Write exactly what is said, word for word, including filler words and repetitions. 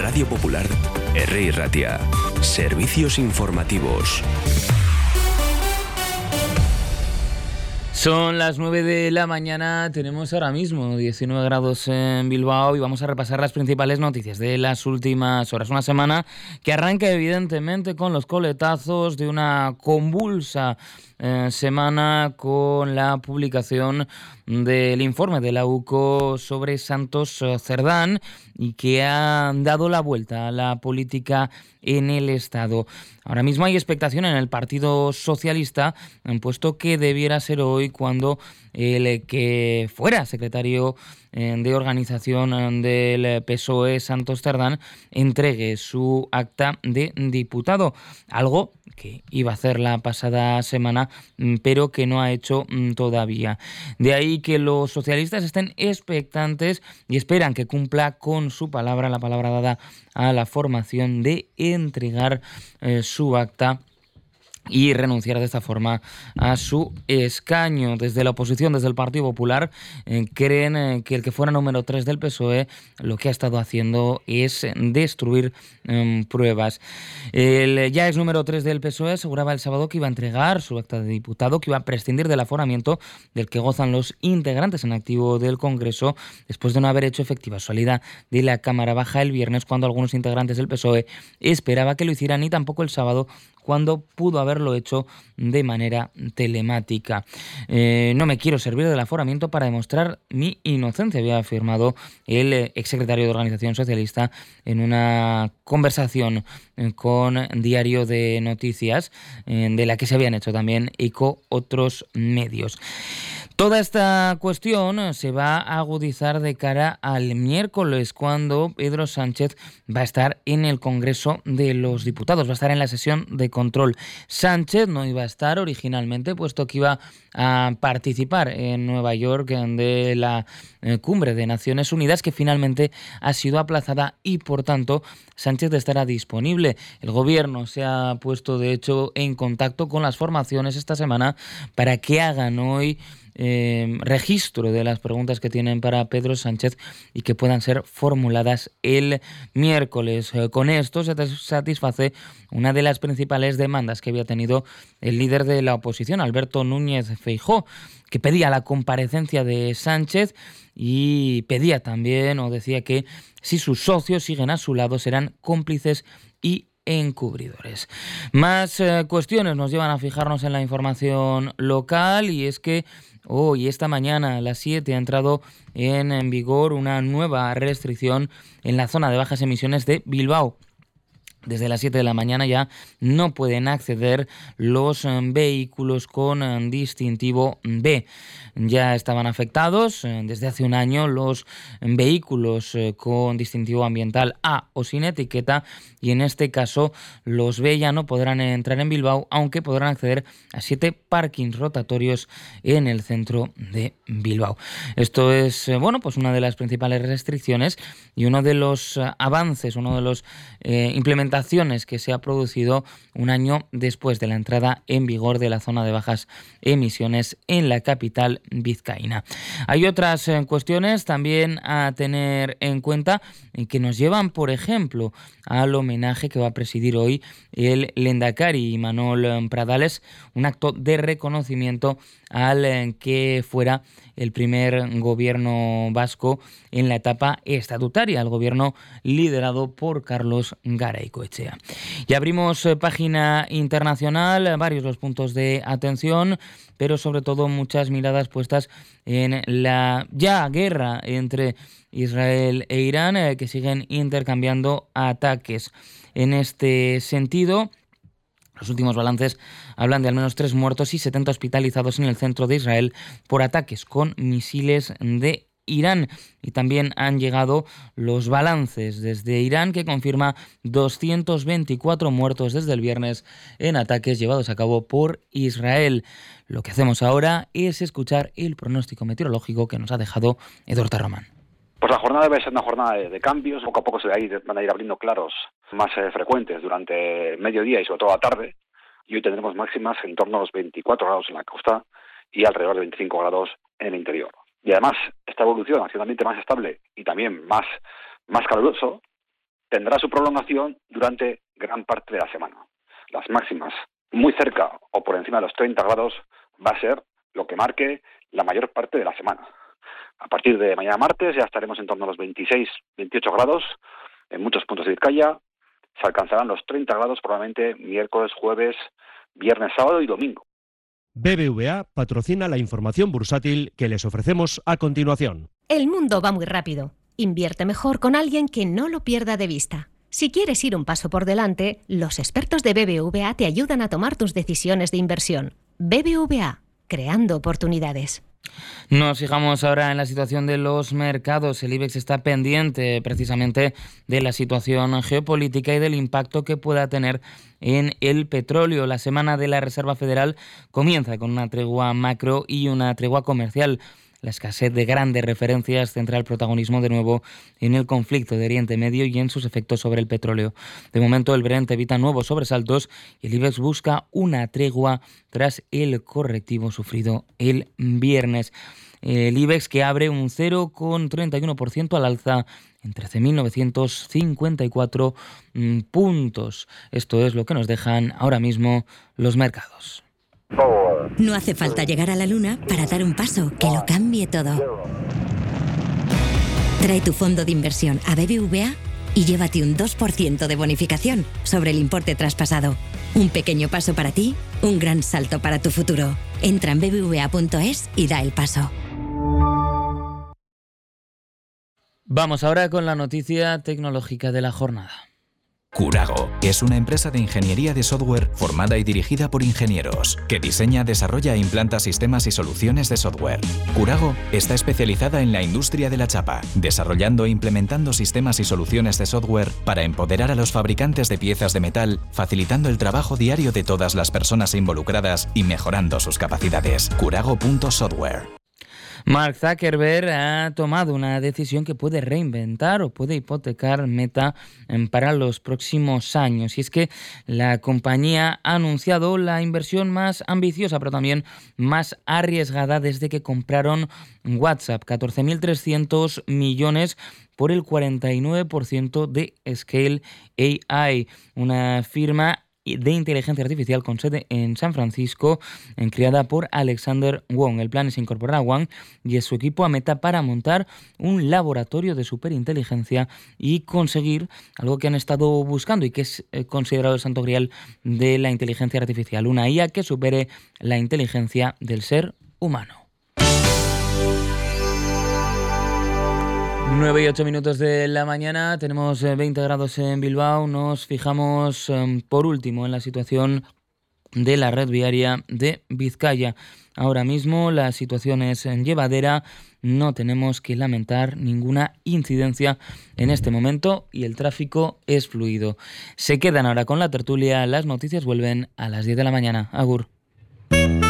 Radio Popular, R I Ratia. Servicios informativos. Son las nueve de la mañana, tenemos ahora mismo diecinueve grados en Bilbao y vamos a repasar las principales noticias de las últimas horas. Una semana que arranca evidentemente con los coletazos de una convulsa eh, semana con la publicación del informe de la U C O sobre Santos Cerdán y que ha dado la vuelta a la política en el Estado. Ahora mismo hay expectación en el Partido Socialista, puesto que debiera ser hoy cuando el que fuera secretario de organización del P S O E, Santos Cerdán, entregue su acta de diputado, algo que iba a hacer la pasada semana, pero que no ha hecho todavía. De ahí que los socialistas estén expectantes y esperan que cumpla con su palabra, la palabra dada a la formación de entregar eh, su acta y renunciar de esta forma a su escaño. Desde la oposición, desde el Partido Popular, eh, creen eh, que el que fuera número tres del P S O E lo que ha estado haciendo es destruir eh, pruebas. El ya es número tres del P S O E aseguraba el sábado que iba a entregar su acta de diputado, que iba a prescindir del aforamiento del que gozan los integrantes en activo del Congreso, después de no haber hecho efectiva su salida de la Cámara Baja el viernes, cuando algunos integrantes del P S O E esperaba que lo hicieran, y tampoco el sábado, cuando pudo haberlo hecho de manera telemática. Eh, no me quiero servir del aforamiento para demostrar mi inocencia, había afirmado el exsecretario de Organización Socialista en una conversación con Diario de Noticias, eh, de la que se habían hecho también eco otros medios. Toda esta cuestión se va a agudizar de cara al miércoles, cuando Pedro Sánchez va a estar en el Congreso de los Diputados, va a estar en la sesión de control. Sánchez no iba a estar originalmente, puesto que iba a participar en Nueva York de la Cumbre de Naciones Unidas, que finalmente ha sido aplazada, y por tanto Sánchez estará disponible. El gobierno se ha puesto de hecho en contacto con las formaciones esta semana para que hagan hoy Eh, registro de las preguntas que tienen para Pedro Sánchez y que puedan ser formuladas el miércoles. Eh, con esto se satisface una de las principales demandas que había tenido el líder de la oposición, Alberto Núñez Feijóo, que pedía la comparecencia de Sánchez y pedía también, o decía que si sus socios siguen a su lado serán cómplices y encubridores. Más eh, cuestiones nos llevan a fijarnos en la información local, y es que hoy, esta mañana a las siete, ha entrado en, en vigor una nueva restricción en la zona de bajas emisiones de Bilbao. Desde las siete de la mañana ya no pueden acceder los eh, vehículos con eh, distintivo B. Ya estaban afectados eh, desde hace un año los eh, vehículos eh, con distintivo ambiental A o sin etiqueta, y en este caso los B ya no podrán entrar en Bilbao, aunque podrán acceder a siete parkings rotatorios en el centro de Bilbao. Esto es eh, bueno, pues una de las principales restricciones y uno de los eh, avances, uno de los eh, implementaciones que se ha producido un año después de la entrada en vigor de la zona de bajas emisiones en la capital vizcaína. Hay otras eh, cuestiones también a tener en cuenta, eh, que nos llevan, por ejemplo, al homenaje que va a presidir hoy el Lehendakari Imanol Pradales, un acto de reconocimiento al eh, que fuera el primer gobierno vasco en la etapa estatutaria, el gobierno liderado por Carlos Garaikoetxea. Y abrimos eh, página internacional, varios los puntos de atención, pero sobre todo muchas miradas puestas en la ya guerra entre Israel e Irán, eh, que siguen intercambiando ataques. En este sentido, los últimos balances hablan de al menos tres muertos y setenta hospitalizados en el centro de Israel por ataques con misiles de Irán. Y también han llegado los balances desde Irán, que confirma doscientos veinticuatro muertos desde el viernes en ataques llevados a cabo por Israel. Lo que hacemos ahora es escuchar el pronóstico meteorológico que nos ha dejado Eduardo Román. Pues la jornada va a ser una jornada de, de cambios. Poco a poco se va a ir, van a ir abriendo claros más eh, frecuentes durante el mediodía y sobre todo la tarde. Y hoy tendremos máximas en torno a los veinticuatro grados en la costa y alrededor de veinticinco grados en el interior. Y además, esta evolución hacia un ambiente más estable y también más, más caluroso tendrá su prolongación durante gran parte de la semana. Las máximas muy cerca o por encima de los treinta grados va a ser lo que marque la mayor parte de la semana. A partir de mañana martes ya estaremos en torno a los veintiséis, veintiocho grados en muchos puntos de Vizcaya. Se alcanzarán los treinta grados probablemente miércoles, jueves, viernes, sábado y domingo. B B V A patrocina la información bursátil que les ofrecemos a continuación. El mundo va muy rápido. Invierte mejor con alguien que no lo pierda de vista. Si quieres ir un paso por delante, los expertos de B B V A te ayudan a tomar tus decisiones de inversión. B B V A, creando oportunidades. Nos fijamos ahora en la situación de los mercados. El IBEX está pendiente precisamente de la situación geopolítica y del impacto que pueda tener en el petróleo. La semana de la Reserva Federal comienza con una tregua macro y una tregua comercial. La escasez de grandes referencias centra el protagonismo de nuevo en el conflicto de Oriente Medio y en sus efectos sobre el petróleo. De momento el Brent evita nuevos sobresaltos y el IBEX busca una tregua tras el correctivo sufrido el viernes. El IBEX que abre un cero coma treinta y uno por ciento al alza en trece mil novecientos cincuenta y cuatro puntos. Esto es lo que nos dejan ahora mismo los mercados. No hace falta llegar a la luna para dar un paso que lo cambie todo. Trae tu fondo de inversión a B B V A y llévate un dos por ciento de bonificación sobre el importe traspasado. Un pequeño paso para ti, un gran salto para tu futuro. Entra en b b v a punto es y da el paso. Vamos ahora con la noticia tecnológica de la jornada. Curago es una empresa de ingeniería de software formada y dirigida por ingenieros, que diseña, desarrolla e implanta sistemas y soluciones de software. Curago está especializada en la industria de la chapa, desarrollando e implementando sistemas y soluciones de software para empoderar a los fabricantes de piezas de metal, facilitando el trabajo diario de todas las personas involucradas y mejorando sus capacidades. Curago punto software. Mark Zuckerberg ha tomado una decisión que puede reinventar o puede hipotecar Meta para los próximos años. Y es que la compañía ha anunciado la inversión más ambiciosa, pero también más arriesgada desde que compraron WhatsApp, catorce mil trescientos millones por el cuarenta y nueve por ciento de Scale A I, una firma de inteligencia artificial con sede en San Francisco, creada por Alexander Wong. El plan es incorporar a Wong y a su equipo a Meta para montar un laboratorio de superinteligencia y conseguir algo que han estado buscando y que es considerado el santo grial de la inteligencia artificial, una I A que supere la inteligencia del ser humano. nueve y ocho minutos de la mañana, tenemos veinte grados en Bilbao. Nos fijamos um, por último en la situación de la red viaria de Vizcaya. Ahora mismo la situación es llevadera, no tenemos que lamentar ninguna incidencia en este momento y el tráfico es fluido. Se quedan ahora con la tertulia, las noticias vuelven a las diez de la mañana. Agur.